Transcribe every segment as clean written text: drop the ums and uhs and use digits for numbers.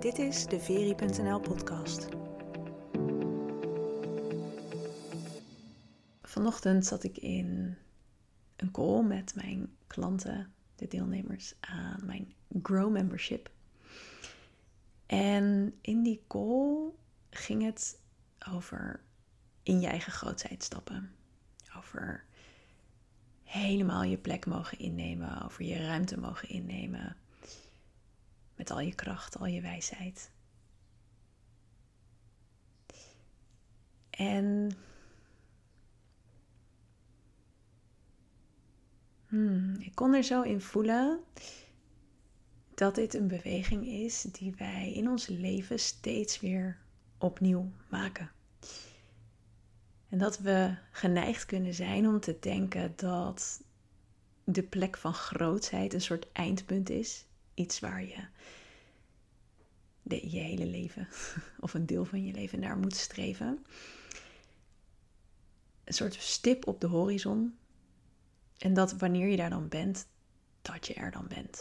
Dit is de Veri.nl podcast. Vanochtend zat ik in een call met mijn klanten, de deelnemers aan mijn Grow Membership. En in die call ging het over in je eigen grootheid stappen. Over helemaal je plek mogen innemen, over je ruimte mogen innemen. Met al je kracht, al je wijsheid. En ik kon er zo in voelen dat dit een beweging is die wij in ons leven steeds weer opnieuw maken. En dat we geneigd kunnen zijn om te denken dat de plek van grootheid een soort eindpunt is. Iets waar je je hele leven of een deel van je leven naar moet streven. Een soort stip op de horizon. En dat wanneer je daar dan bent, dat je er dan bent.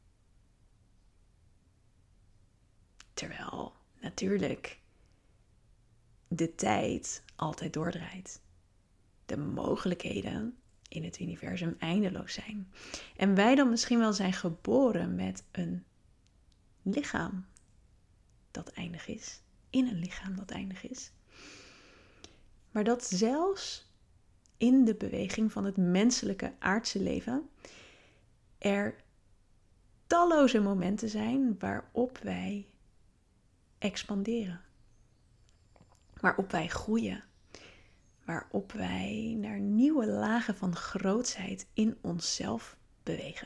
Terwijl natuurlijk de tijd altijd doordraait. De mogelijkheden in het universum eindeloos zijn. En wij dan misschien wel zijn geboren met een lichaam dat eindig is. In een lichaam dat eindig is. Maar dat zelfs in de beweging van het menselijke aardse leven er talloze momenten zijn waarop wij expanderen. Waarop wij groeien. Waarop wij naar nieuwe lagen van grootsheid in onszelf bewegen.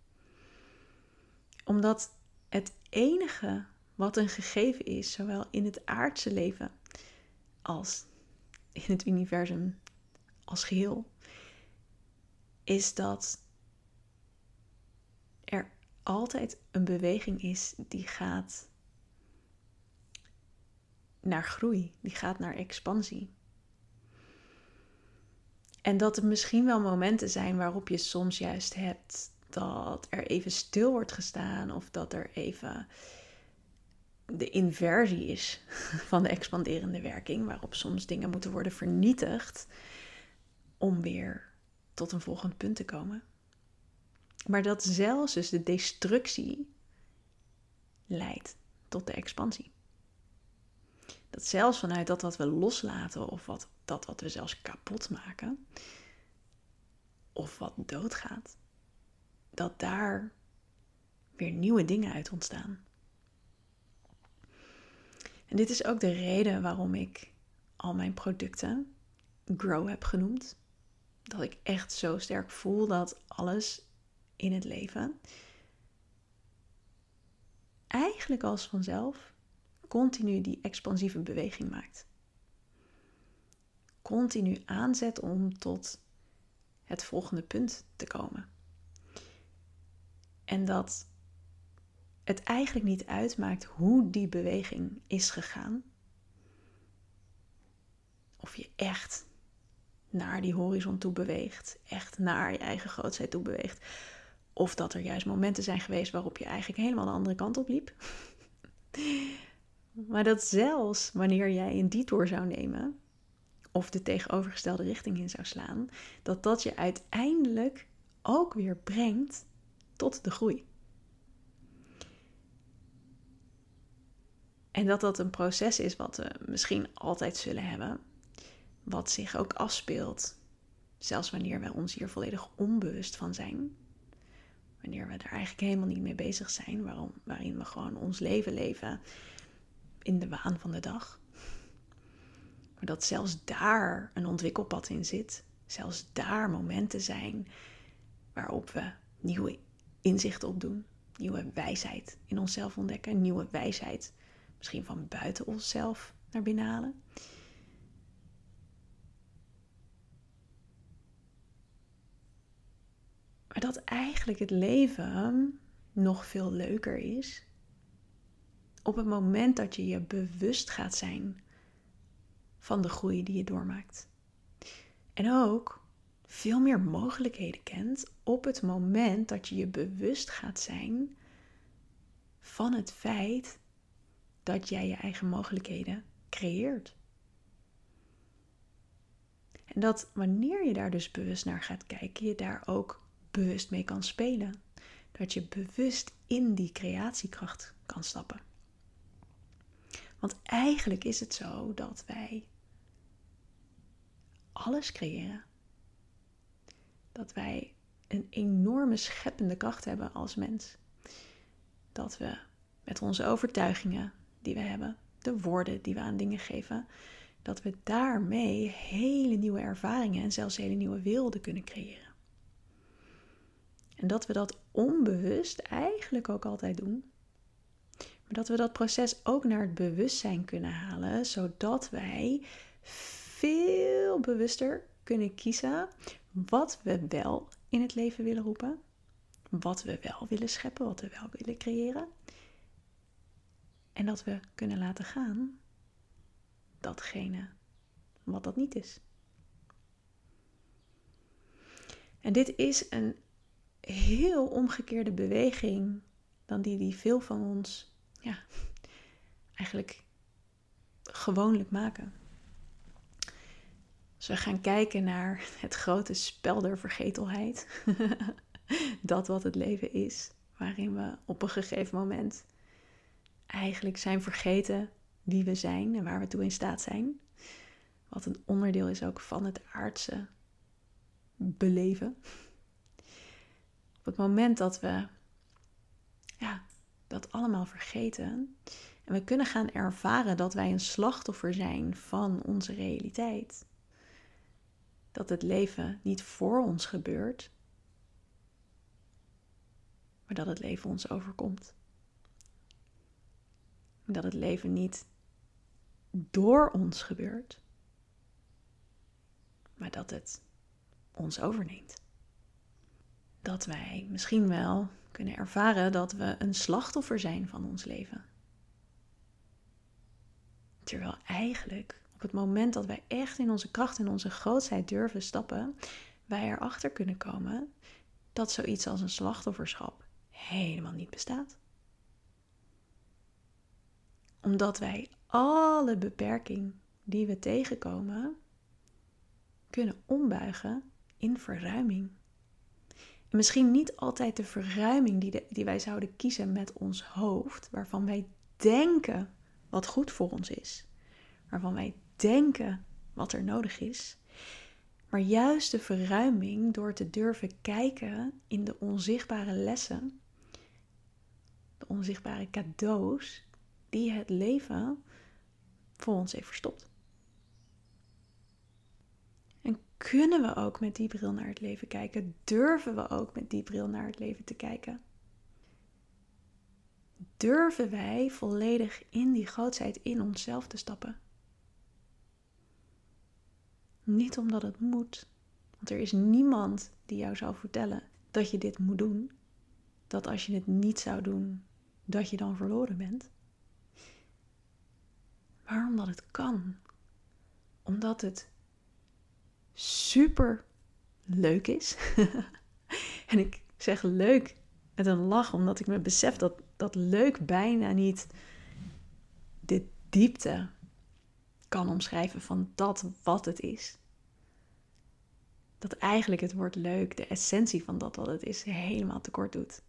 Omdat het enige wat een gegeven is, zowel in het aardse leven als in het universum als geheel, is dat er altijd een beweging is die gaat naar groei, die gaat naar expansie. En dat er misschien wel momenten zijn waarop je soms juist hebt dat er even stil wordt gestaan of dat er even de inversie is van de expanderende werking, waarop soms dingen moeten worden vernietigd om weer tot een volgend punt te komen. Maar dat zelfs dus de destructie leidt tot de expansie. Dat zelfs vanuit dat wat we loslaten of dat wat we zelfs kapot maken of wat doodgaat, dat daar weer nieuwe dingen uit ontstaan. En dit is ook de reden waarom ik al mijn producten Grow heb genoemd. Dat ik echt zo sterk voel dat alles in het leven eigenlijk als vanzelf continu die expansieve beweging maakt. Continu aanzet om tot het volgende punt te komen. En dat het eigenlijk niet uitmaakt hoe die beweging is gegaan. Of je echt naar die horizon toe beweegt. Echt naar je eigen grootheid toe beweegt. Of dat er juist momenten zijn geweest waarop je eigenlijk helemaal de andere kant op liep. Maar dat zelfs wanneer jij een detour zou nemen, of de tegenovergestelde richting in zou slaan, dat je uiteindelijk ook weer brengt tot de groei. En dat een proces is wat we misschien altijd zullen hebben, wat zich ook afspeelt, zelfs wanneer we ons hier volledig onbewust van zijn. Wanneer we er eigenlijk helemaal niet mee bezig zijn, waarin we gewoon ons leven leven in de waan van de dag. Maar dat zelfs daar een ontwikkelpad in zit. Zelfs daar momenten zijn waarop we nieuwe inzichten opdoen. Nieuwe wijsheid in onszelf ontdekken. Nieuwe wijsheid misschien van buiten onszelf naar binnen halen. Maar dat eigenlijk het leven nog veel leuker is op het moment dat je je bewust gaat zijn van de groei die je doormaakt. En ook veel meer mogelijkheden kent op het moment dat je je bewust gaat zijn van het feit dat jij je eigen mogelijkheden creëert. En dat wanneer je daar dus bewust naar gaat kijken, je daar ook bewust mee kan spelen. Dat je bewust in die creatiekracht kan stappen. Want eigenlijk is het zo dat wij alles creëren. Dat wij een enorme scheppende kracht hebben als mens. Dat we met onze overtuigingen die we hebben, de woorden die we aan dingen geven, dat we daarmee hele nieuwe ervaringen en zelfs hele nieuwe werelden kunnen creëren. En dat we dat onbewust eigenlijk ook altijd doen. Maar dat we dat proces ook naar het bewustzijn kunnen halen, zodat wij veel bewuster kunnen kiezen wat we wel in het leven willen roepen, wat we wel willen scheppen, wat we wel willen creëren. En dat we kunnen laten gaan datgene wat dat niet is. En dit is een heel omgekeerde beweging dan die veel van ons eigenlijk gewoonlijk maken. Als we gaan kijken naar het grote spel der vergetelheid, dat wat het leven is, waarin we op een gegeven moment eigenlijk zijn vergeten wie we zijn en waar we toe in staat zijn. Wat een onderdeel is ook van het aardse beleven. Op het moment dat we dat allemaal vergeten en we kunnen gaan ervaren dat wij een slachtoffer zijn van onze realiteit. Dat het leven niet voor ons gebeurt, maar dat het leven ons overkomt. Dat het leven niet door ons gebeurt, maar dat het ons overneemt. Dat wij misschien wel kunnen ervaren dat we een slachtoffer zijn van ons leven. Terwijl eigenlijk op het moment dat wij echt in onze kracht en onze grootheid durven stappen, wij erachter kunnen komen dat zoiets als een slachtofferschap helemaal niet bestaat. Omdat wij alle beperking die we tegenkomen kunnen ombuigen in verruiming. En misschien niet altijd de verruiming die wij zouden kiezen met ons hoofd, waarvan wij denken wat goed voor ons is. Waarvan wij denken wat er nodig is. Maar juist de verruiming door te durven kijken in de onzichtbare lessen, de onzichtbare cadeaus die het leven voor ons heeft verstopt. En kunnen we ook met die bril naar het leven kijken? Durven we ook met die bril naar het leven te kijken? Durven wij volledig in die grootheid in onszelf te stappen? Niet omdat het moet, want er is niemand die jou zou vertellen dat je dit moet doen. Dat als je het niet zou doen, dat je dan verloren bent. Maar omdat het kan. Omdat het super leuk is. En ik zeg leuk met een lach, omdat ik me besef dat leuk bijna niet de diepte kan omschrijven van dat wat het is. Dat eigenlijk het woord leuk, de essentie van dat wat het is, helemaal tekort doet.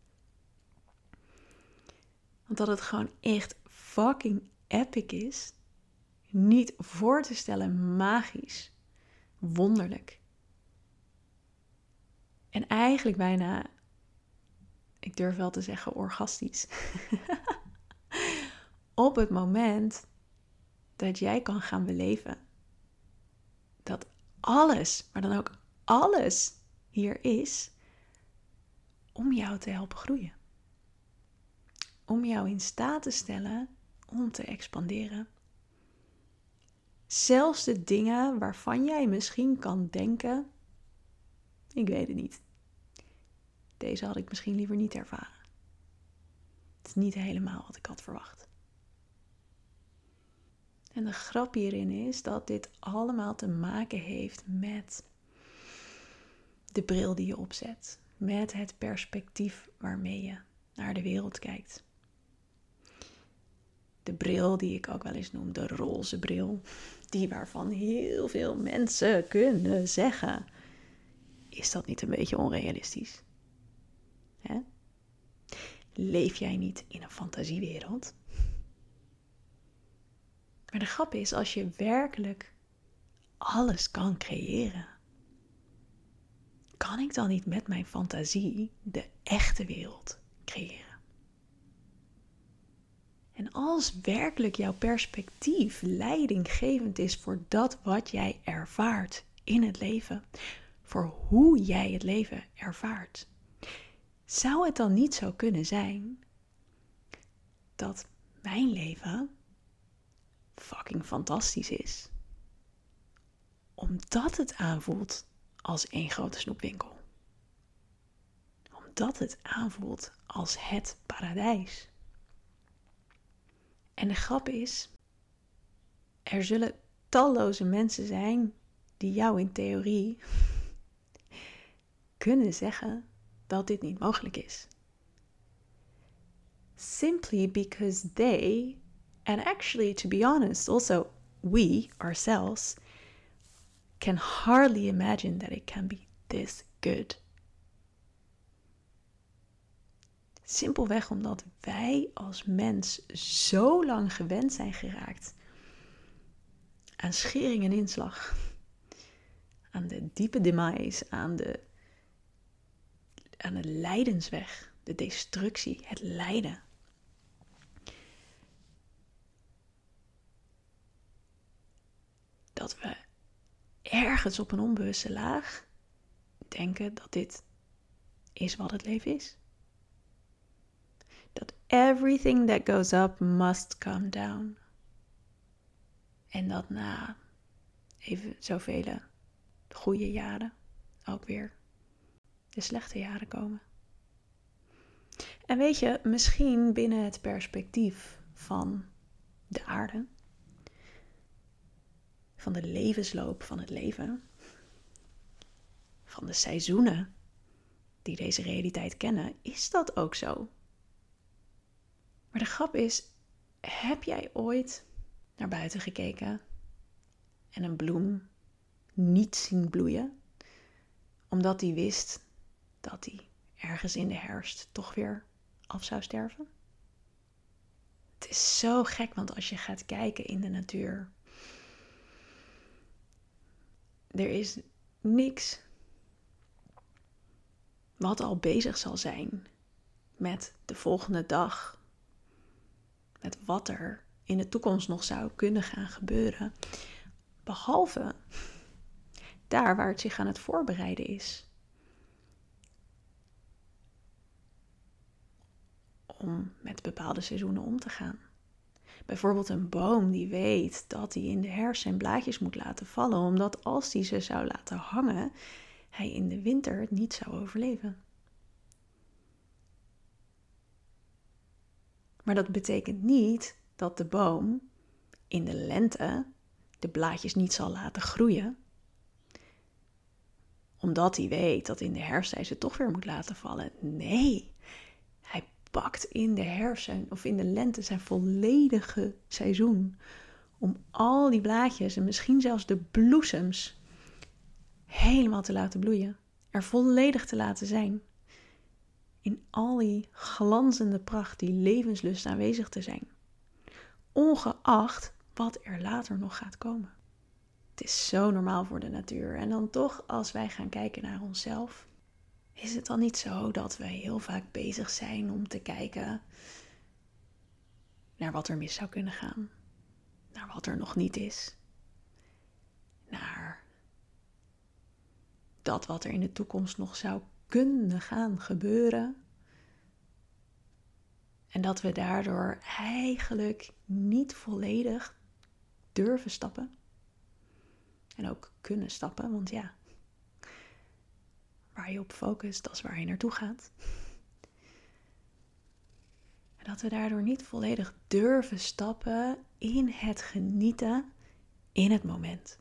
Want dat het gewoon echt fucking epic is. Niet voor te stellen magisch. Wonderlijk. En eigenlijk bijna, ik durf wel te zeggen, orgastisch. Op het moment dat jij kan gaan beleven dat alles, maar dan ook alles hier is om jou te helpen groeien. Om jou in staat te stellen om te expanderen. Zelfs de dingen waarvan jij misschien kan denken, ik weet het niet. Deze had ik misschien liever niet ervaren. Het is niet helemaal wat ik had verwacht. En de grap hierin is dat dit allemaal te maken heeft met de bril die je opzet. Met het perspectief waarmee je naar de wereld kijkt. De bril die ik ook wel eens noem, de roze bril. Die waarvan heel veel mensen kunnen zeggen: is dat niet een beetje onrealistisch? Hè? Leef jij niet in een fantasiewereld? Maar de grap is, als je werkelijk alles kan creëren, kan ik dan niet met mijn fantasie de echte wereld creëren? En als werkelijk jouw perspectief leidinggevend is voor dat wat jij ervaart in het leven, voor hoe jij het leven ervaart, zou het dan niet zo kunnen zijn dat mijn leven fucking fantastisch is, omdat het aanvoelt als één grote snoepwinkel? Omdat het aanvoelt als het paradijs. En de grap is, er zullen talloze mensen zijn die jou in theorie kunnen zeggen dat dit niet mogelijk is. Simply because they, and actually to be honest, also we ourselves, can hardly imagine that it can be this good. Simpelweg omdat wij als mens zo lang gewend zijn geraakt aan schering en inslag, aan de diepe demise, aan de lijdensweg, de destructie, het lijden. Dat we ergens op een onbewuste laag denken dat dit is wat het leven is. Dat everything that goes up must come down. En dat na even zoveel goede jaren ook weer de slechte jaren komen. En weet je, misschien binnen het perspectief van de aarde, van de levensloop van het leven, van de seizoenen die deze realiteit kennen, is dat ook zo. Maar de grap is, heb jij ooit naar buiten gekeken en een bloem niet zien bloeien, omdat hij wist dat hij ergens in de herfst toch weer af zou sterven? Het is zo gek, want als je gaat kijken in de natuur, er is niks wat al bezig zal zijn met de volgende dag, met wat er in de toekomst nog zou kunnen gaan gebeuren, behalve daar waar het zich aan het voorbereiden is om met bepaalde seizoenen om te gaan. Bijvoorbeeld een boom die weet dat hij in de herfst zijn blaadjes moet laten vallen, omdat als hij ze zou laten hangen, hij in de winter het niet zou overleven. Maar dat betekent niet dat de boom in de lente de blaadjes niet zal laten groeien, omdat hij weet dat in de herfst hij ze toch weer moet laten vallen. Nee, hij pakt in de herfst of in de lente zijn volledige seizoen om al die blaadjes en misschien zelfs de bloesems helemaal te laten bloeien. Er volledig te laten zijn. In al die glanzende pracht, die levenslust aanwezig te zijn. Ongeacht wat er later nog gaat komen. Het is zo normaal voor de natuur. En dan toch, als wij gaan kijken naar onszelf, is het dan niet zo dat we heel vaak bezig zijn om te kijken naar wat er mis zou kunnen gaan? Naar wat er nog niet is? Naar dat wat er in de toekomst nog zou kunnen gaan gebeuren? En dat we daardoor eigenlijk niet volledig durven stappen. En ook kunnen stappen, want ja, waar je op focust, dat is waar je naartoe gaat. En dat we daardoor niet volledig durven stappen in het genieten in het moment.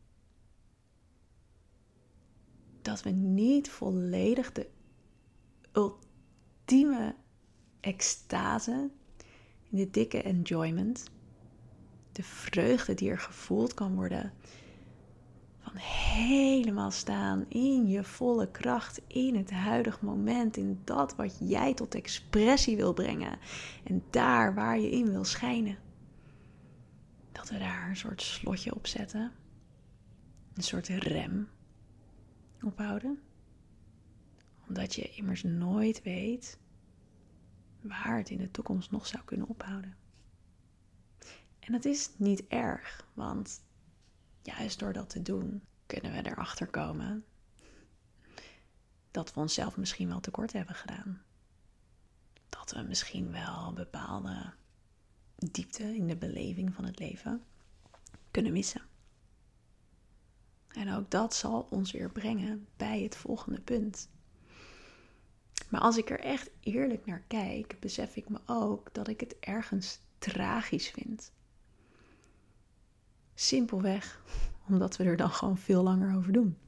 Dat we niet volledig de ultieme extase In de dikke enjoyment. De vreugde die er gevoeld kan worden. Van helemaal staan in je volle kracht. In het huidige moment. In dat wat jij tot expressie wil brengen. En daar waar je in wil schijnen. Dat we daar een soort slotje op zetten. Een soort rem ophouden. Omdat je immers nooit weet waar het in de toekomst nog zou kunnen ophouden. En dat is niet erg, want juist door dat te doen kunnen we erachter komen dat we onszelf misschien wel tekort hebben gedaan. Dat we misschien wel bepaalde diepte in de beleving van het leven kunnen missen. En ook dat zal ons weer brengen bij het volgende punt. Maar als ik er echt eerlijk naar kijk, besef ik me ook dat ik het ergens tragisch vind. Simpelweg omdat we er dan gewoon veel langer over doen.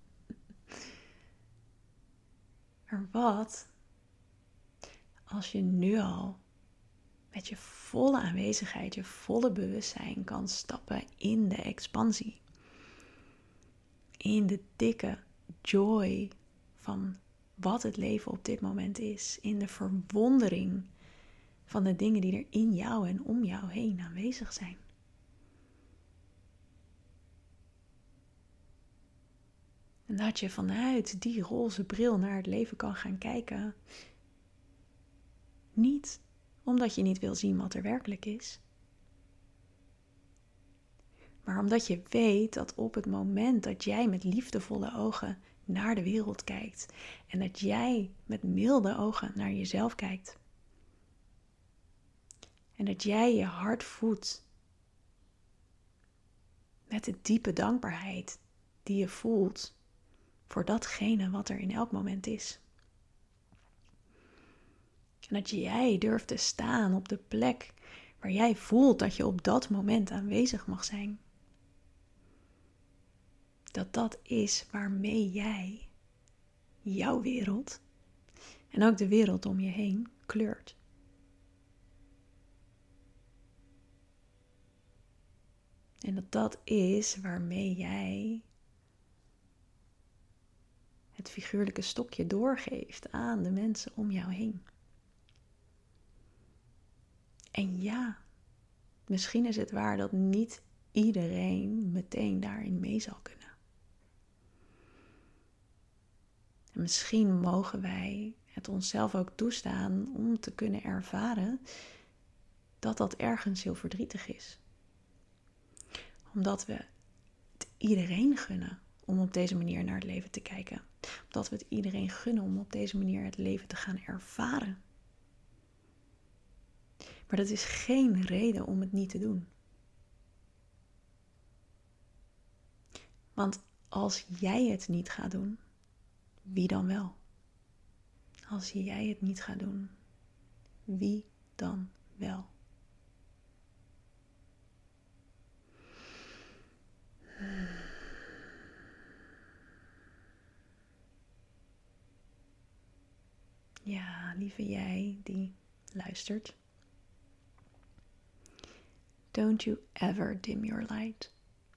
Maar wat als je nu al met je volle aanwezigheid, je volle bewustzijn kan stappen in de expansie. In de dikke joy van wat het leven op dit moment is. In de verwondering van de dingen die er in jou en om jou heen aanwezig zijn. En dat je vanuit die roze bril naar het leven kan gaan kijken. Niet omdat je niet wil zien wat er werkelijk is. Maar omdat je weet dat op het moment dat jij met liefdevolle ogen naar de wereld kijkt. En dat jij met milde ogen naar jezelf kijkt. En dat jij je hart voedt met de diepe dankbaarheid die je voelt voor datgene wat er in elk moment is. En dat jij durft te staan op de plek waar jij voelt dat je op dat moment aanwezig mag zijn. Dat is waarmee jij jouw wereld en ook de wereld om je heen kleurt. En dat is waarmee jij het figuurlijke stokje doorgeeft aan de mensen om jou heen. En ja, misschien is het waar dat niet iedereen meteen daarin mee zal kunnen. En misschien mogen wij het onszelf ook toestaan om te kunnen ervaren dat dat ergens heel verdrietig is. Omdat we het iedereen gunnen om op deze manier naar het leven te kijken. Omdat we het iedereen gunnen om op deze manier het leven te gaan ervaren. Maar dat is geen reden om het niet te doen. Want als jij het niet gaat doen, wie dan wel? Als jij het niet gaat doen, wie dan wel? Ja, lieve jij die luistert. Don't you ever dim your light.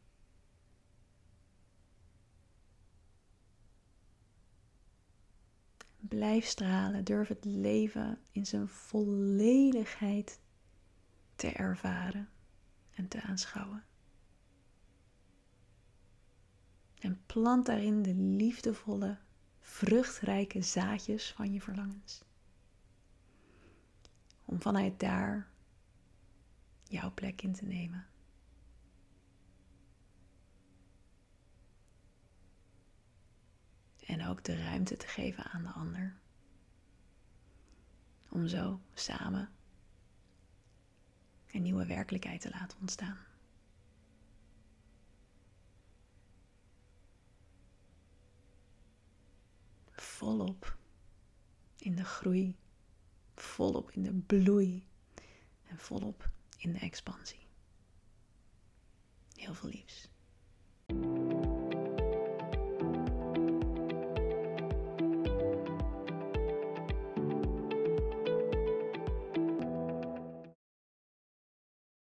Blijf stralen, durf het leven in zijn volledigheid te ervaren en te aanschouwen. En plant daarin de liefdevolle, vruchtrijke zaadjes van je verlangens. Om vanuit daar jouw plek in te nemen. En ook de ruimte te geven aan de ander. Om zo samen een nieuwe werkelijkheid te laten ontstaan. Volop in de groei, volop in de bloei en volop in de expansie. Heel veel liefs.